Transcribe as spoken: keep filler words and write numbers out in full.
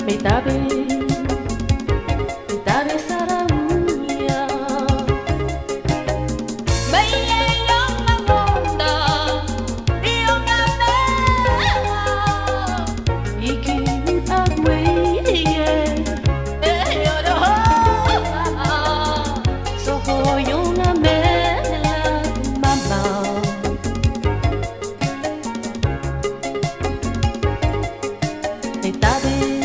Me tabe, me tabe saramuya. Baye yong amonda, yong amela. Ikin agwe ye, eh yoro. So ho yong amela mama. Me tabe.